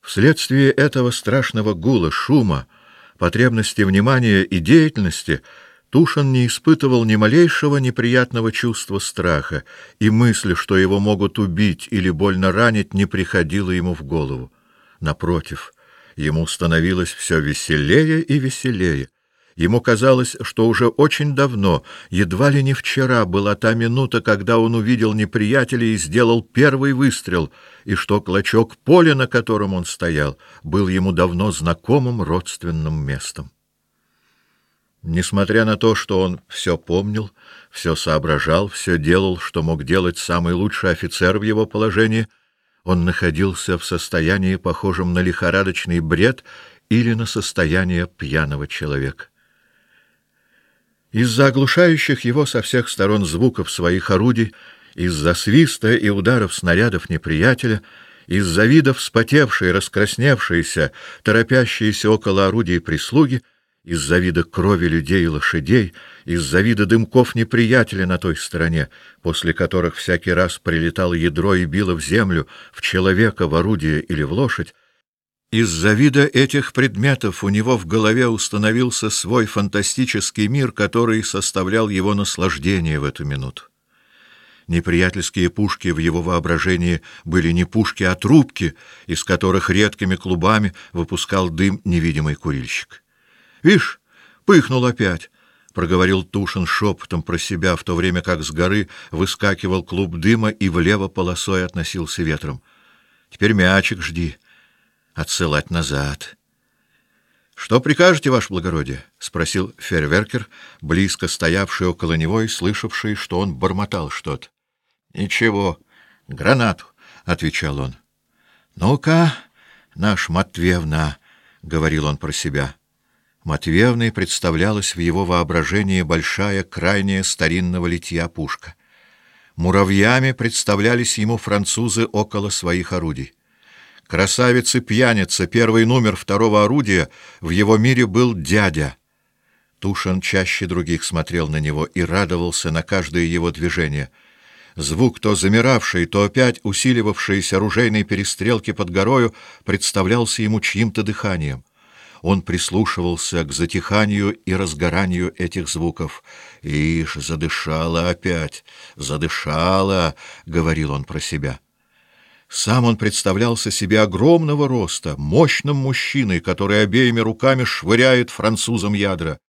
Вследствие этого страшного гула, шума, потребности внимания и деятельности Тушин не испытывал ни малейшего неприятного чувства страха, и мысль, что его могут убить или больно ранить, не приходила ему в голову. Напротив, ему становилось все веселее и веселее. Ему казалось, что уже очень давно, едва ли не вчера, была та минута, когда он увидел неприятеля и сделал первый выстрел, и что клочок поля, на котором он стоял, был ему давно знакомым родственным местом. Несмотря на то, что он все помнил, все соображал, все делал, что мог делать самый лучший офицер в его положении, он находился в состоянии, похожем на лихорадочный бред или на состояние пьяного человека. Из-за оглушающих его со всех сторон звуков своих орудий, из-за свиста и ударов снарядов неприятеля, из-за вида вспотевшей, раскрасневшейся, торопящейся около орудий прислуги, из-за вида крови людей и лошадей, из-за вида дымков неприятеля на той стороне, после которых всякий раз прилетало ядро и било в землю, в человека, в орудие или в лошадь, из-за вида этих предметов у него в голове установился свой фантастический мир, который составлял его наслаждение в эту минуту. Неприятельские пушки в его воображении были не пушки, а трубки, из которых редкими клубами выпускал дым невидимый курильщик. «Вишь, пыхнул опять!» — проговорил Тушин шепотом про себя, в то время как с горы выскакивал клуб дыма и влево полосой относился ветром. «Теперь мячик жди. Отсылать назад». «Что прикажете, ваше благородие?» — спросил фейерверкер, близко стоявший около него и слышавший, что он бормотал что-то. «Ничего, гранату», — отвечал он. «Ну-ка, наш Матвеевна», — говорил он про себя. Матвеевной представлялась в его воображении большая, крайняя старинного литья пушка. Муравьями представлялись ему французы около своих орудий. Красавец-пьяница, первый номер второго орудия, в его мире был дядя. Тушин чаще других смотрел на него и радовался на каждое его движение. Звук, то замиравший, то опять усиливавшейся оружейной перестрелки под горою, представлялся ему чьим-то дыханием. Он прислушивался к затиханию и разгоранию этих звуков. «Ишь, задышала опять, задышала», — говорил он про себя. Сам он представлялся себе огромного роста, мощным мужчиной, который обеими руками швыряет французам ядра.